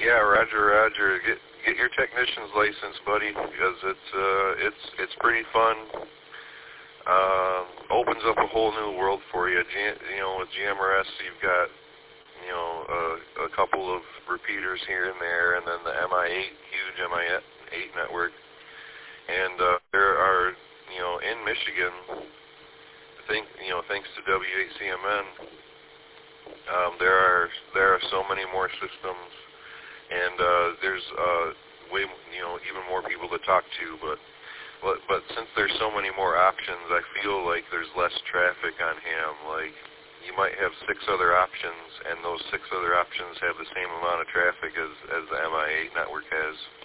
Yeah, Roger, Roger. Get your technician's license, buddy, because it's pretty fun. Opens up a whole new world for you. With GMRS, you've got a couple of repeaters here and there, and then the MI8, huge MI8 network. And there are, in Michigan, thanks to W8CMN, there are so many more systems, and there's even more people to talk to. But since there's so many more options, I feel like there's less traffic on ham. Like, you might have 6 other options, and those 6 other options have the same amount of traffic as the MI8 network has.